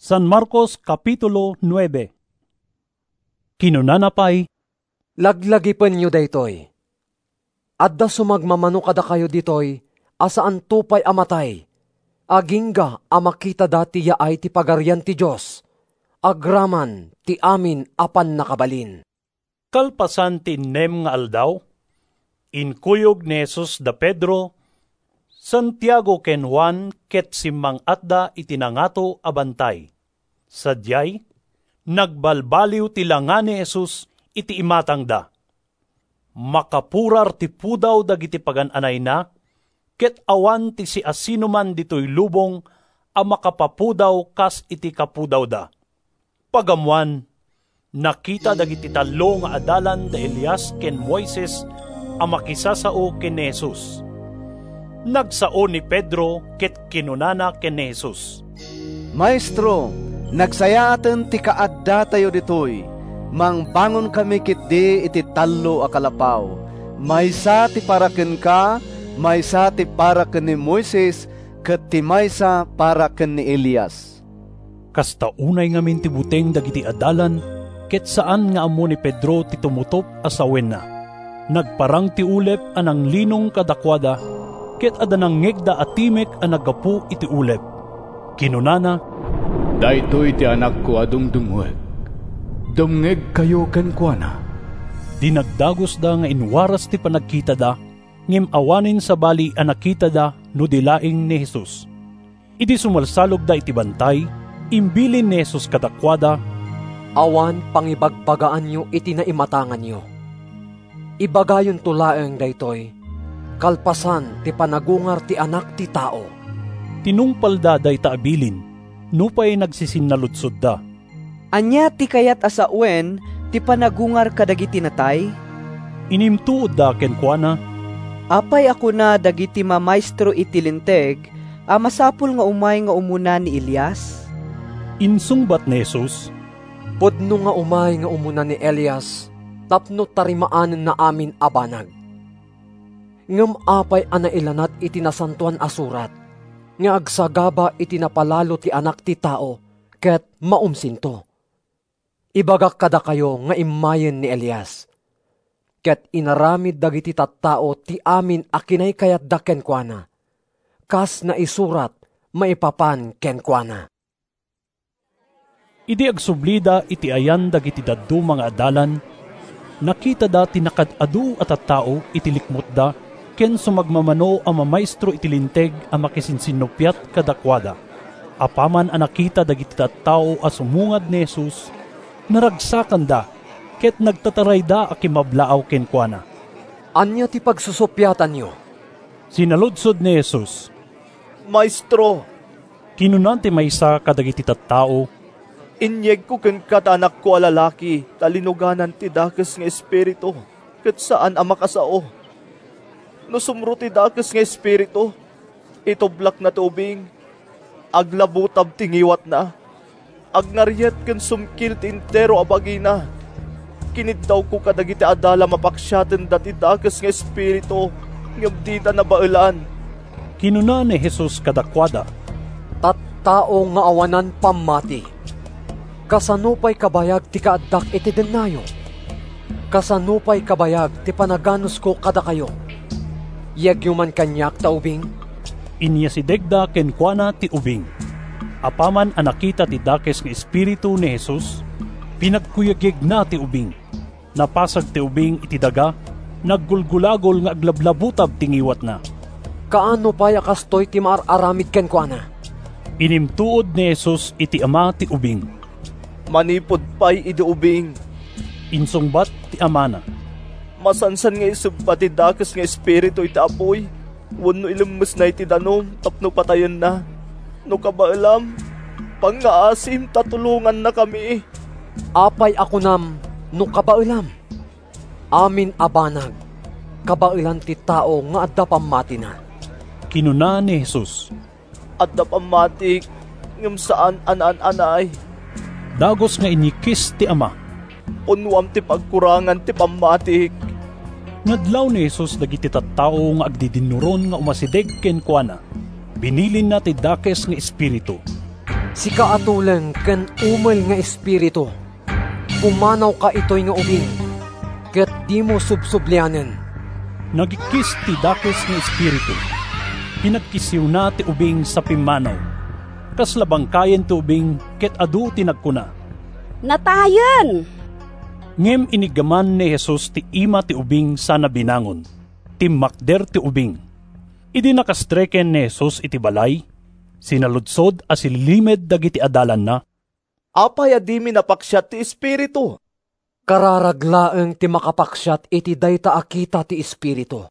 San Marcos Kapitulo 9. Kinunanapay, Laglagipan nyo daytoy. Adda sumagmamano kada kayo ditoy, asaan tupay amatay. Agingga amakita dati yaay ti pagaryan ti Diyos. Agraman ti amin apan nakabalin. kalpasan ti nem nga aldaw, inkuyog ni Jesus da Pedro, Santiago ken Juan ket simmang atda itinangato abantay. Sadyay, nagbalbaliw ti langa ni Jesus iti imatang da. Makapurar ti pudaw dagiti pagananay na, ket awan ti si asinuman ditoy lubong a makapapudaw kas iti kapudaw da. Pagamuan, nakita dagiti talo nga adalan da Elias ken Moises a makisasao ken ni Jesus. Nagsao ni Pedro ket kinunana ken ni Jesus, Maestro, nagsayaaten ti kaadda tayo ditoy. Mangbangon kami kitdi iti tallo a kalapaw. Maysa ti paraken ka, maysa ti paraken ni Moises, ket ti maysa paraken ni Elias. kasta unay ngamin ti buteng dagiti adalan, ket saan nga ammo ni Pedro ti tumutop asawen na. Nagparang ti ulep anang linong kadakwada, ket adanang ngegda atimek a naggapu iti ulep. Kinunana, Daytoy ti anak ko adung dumweg. Dumngeg kayo kenkwana. dinagdagos da nga inwaras ti panagkita da, ngem awanin sa bali a nakita da no dilaing ni Jesus. Idi sumalsalog da iti bantay, imbilin ni Jesus kadakwada, Awan pangibagbagaan nyo iti naimatangan nyo. Ibagayon tulaeng daytoy, kalpasan ti panagungar ti anak ti tao. tinungpal da day taabilin, nupay nagsisinnalodsod da. Anya ti kayat asawen ti panagungar kadagiti natay? Inimtuod da kenkwana, Apay ako na dagiti mamaestro iti linteg, a masapul nga umay nga umuna ni Elias? insungbat ni Jesus, Pudno nga umay nga umuna ni Elias, tapno tarimaanen na amin abanag. Ngem apay anailanat iti nasantuan asurat, nga agsagaba iti napalalo ti anak ti tao, ket maumsinto. Ibagak kada kayo nga imayen ni Elias. Ket inaramid dagiti tattao ti amin akinay kayat da kenkwana. Kas na isurat, maipapan kenkwana. idi agsublida iti ayan dagiti daddu mga adalan, nakita da tinakadadu at tattao iti likmot da, ken sumagmamano a mamaestro iti linteg a makisinsinupiat kadakwada. Apaman a nakita dagiti tattao a sumungad ni Jesus, naragsakan da, ket nagtataray da a kimablaaw kenkwana. Anya ti pagsusupyatan nyo? Sinalodsod ni Jesus, Maestro, kinunan ti maysa kadagiti tattao, inyeg ko ken katanak ko a lalaki, talinuganan ti dakes nga espiritu, ket saan a makasao. No sumro ti dakes nga espiritu, itoblak na tubing, aglabutab tingiwat na, agnaryet ken sumkil ti intero a bagina. Kiniddaw ko kadagiti adala mapaksyaten dati dakes nga espiritu, ngem dita na baelan. kinunan ni Jesus kadakwada, Tattao nga awanan pamati. Kasanupay kabayag ti kaaddak iti denayo. Kasanupay kabayag ti panaganos ko kada kayo. Yagyuman kanyak ta ubing. inyasidegda kenkwana ti ubing. Apaman a nakita ti dakes nga espiritu ni Jesus, pinagkuyagyeg na ti ubing. Napasag ti ubing iti daga, naggulgulagol nga aglablabutab tingiwat na. Kaano pa yakastoy ti maararamid kenkwana? Inimtuod ni Jesus iti ama ti ubing. Manipod pa'y idi ubing. Insungbat ti ama na, Masansan nga isubba ti dakes nga espiritu iti apoy. Wano ilumus na iti danom, tapno patayon na. No kabailam, pangaasim tatulungan na kami. Apay ako nam, no kabailam. Amin abanag, kabailan ti tao nga adda pamati na. kinuna ni Jesus. At napamatik, ngam saan anaan-anay. Dagos nga inikis ti ama. Unwam ti pagkurangan ti pamatik. Nadlaw ni Jesus dagiti tattao nga agdidinuron nga umasideg kenkwana. Binilin na ti dakes nga espiritu. Si kaatulang ken umel nga espiritu, pumanaw ka ito'y nga ubing, ket di mo subsublianen. Nagikis ti dakes nga espiritu, pinagkisiw na ti ubing sa pimanaw, kas labangkayen ti ubing ket adu ti nagkuna. Natayan! Ngem inigaman ni Jesus ti ima ti ubing sana binangon, ti makder ti ubing. Idi nakastreken ni Jesus iti balay, sinaludsod as ililimed dagiti adalan na. Apay adimi napaksat ti espiritu. Kararaglaeng ti makapaksyat iti dayta akita ti espiritu.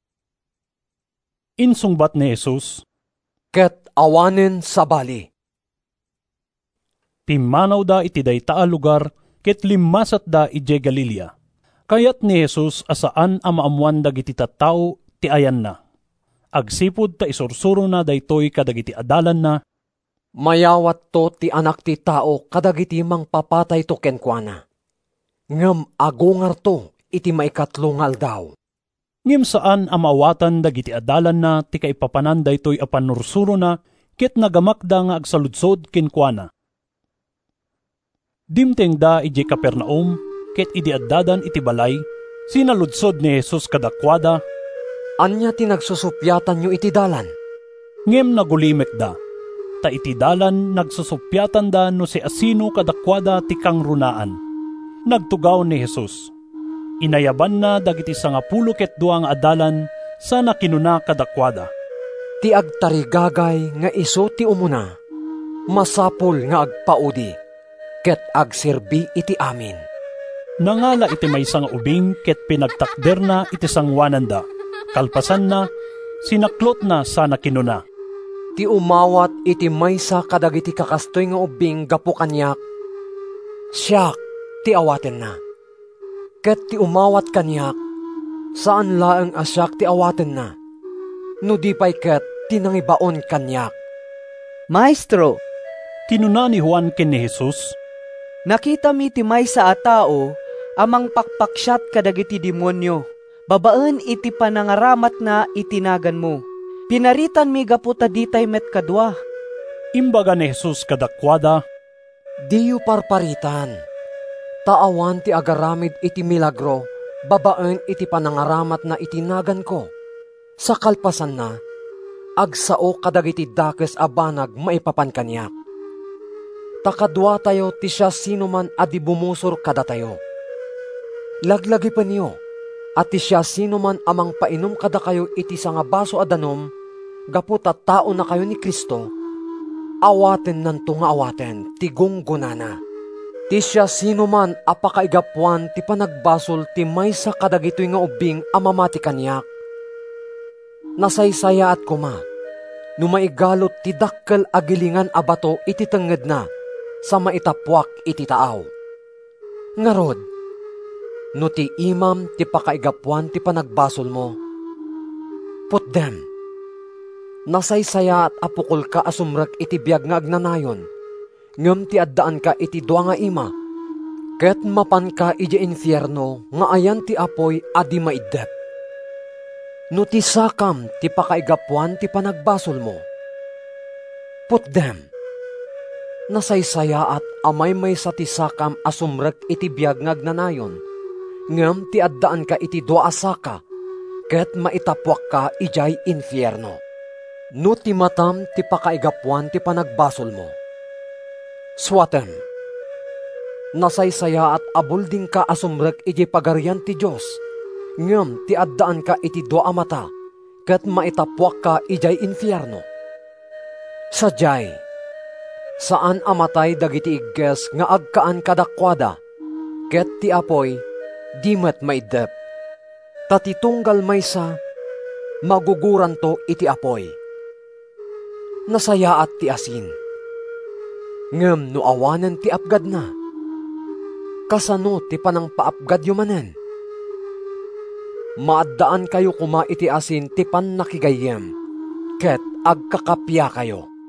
Insungbat ni Jesus, Ket awanen sa bali. pimanaw da iti dayta a lugar, ket limasat da ije Galilea. Kayat ni Jesus asaan a maamuan dagiti tattao ti ayan na. Agsipud ta isursuro na daytoy kadagiti adalan na, Mayawat to ti anak ti tao kadagiti mang papatay to kenkwana. Ngem agungar to iti maikatlong aldaw. ngem saan a maawatan dagiti adalan na ti kaipapanan daytoy a panursuro na, ket nagamakda nga agsaludsod kenkwana. Dimteng da ije Capernaum, ket idi addadan iti balay, sinaludsod ni Jesus kadakwada, Anya ti nagsusupyatan nyo iti dalan? ngem nagulimek da. Ta iti dalan nagsusupyatan da no si asino kadakwada ti kangrunaan. Nagtugaw ni Jesus. Inayaban na dagiti 12 ket 2 nga adalan sa nakinuna kadakwada. Ti agtarigagay nga iso ti umuna, masapol nga agpaudi, ket agserbi iti amin. Nangala iti maysa nga ubing ket pinagtakder na iti sangwanan da. Kalpasan na, sinaklot na sa nakinuna. Ti umawat iti maysa kadagiti kakastoy nga ubing gapu kanyak. Siyak ti awaten na. Ket ti umawat kanyak, saan laeng asyak ti awaten na? No di pay ket tinangibaon kanyak. Maestro, Kinuna ni Juan ken ni Jesus, nakita mi ti maysa a tao amang pakpaksyat kadagiti demonyo. Babaen iti panangaramat na itinagan mo. Pinaritan mi gaputa ditay met kadwa. imbaga ni Jesus kadakwada, Diyo parparitan. Taawan ti agaramid iti milagro, babaen iti panangaramat na itinagan ko. Sa kalpasan na, agsao kadagiti dakes a banag maipapan kanyak. Takadwa tayo ti siya sinuman adi bumusor kada tayo. Laglagi pa niyo, at ti siya sinuman amang painom kada kayo iti sa nga baso adanom, gaputa tao na kayo ni Kristo, awaten nanto nga awaten, tigong gunana. Ti siya sinuman apakaigapuan ti panagbasol ti maysa kadagitoy nga ubing amamati kanyak. Nasaysaya at kuma, numaigalot ti dakkel agilingan abato iti tenged na, sa maitapwak iti taaw. Ngarod, no ti imam ti pakaigapuan ti panagbasol mo, put them. Nasaysaya at apukol ka asumrek iti biag nga agnanayon, ngem ti addaan ka iti dua nga ima, ket mapan ka iti infierno nga ayan ti apoy adi maiddep. No ti sakam ti pakaigapuan ti panagbasol mo, put them. Nasaysaya at amay may sa ti sakam asumrek iti biag nga agnanayon, ngem ti addaan ka iti dua asaka, ket maitapwak ka ijay infierno. No ti matam ti pakaigapuan ti panagbasol mo, swatem. Nasaysaya at abulding ka asumrek iti pagarian ti Diyos, ngem ti addaan ka iti dua mata, ket maitapwak ka ijay infierno. Sadyay, saan amatay dagiti igges nga agkaan kadakwada, ket ti apoy di met maiddep. Tatitunggal maysa, maguguran to iti apoy. Nasayaat ti asin, ngem no awanen ti apgad na, kasano ti panang paapgad yumanen? Maaddaan kayo kuma iti asin ti pan nakigayem, ket agkakapya kayo.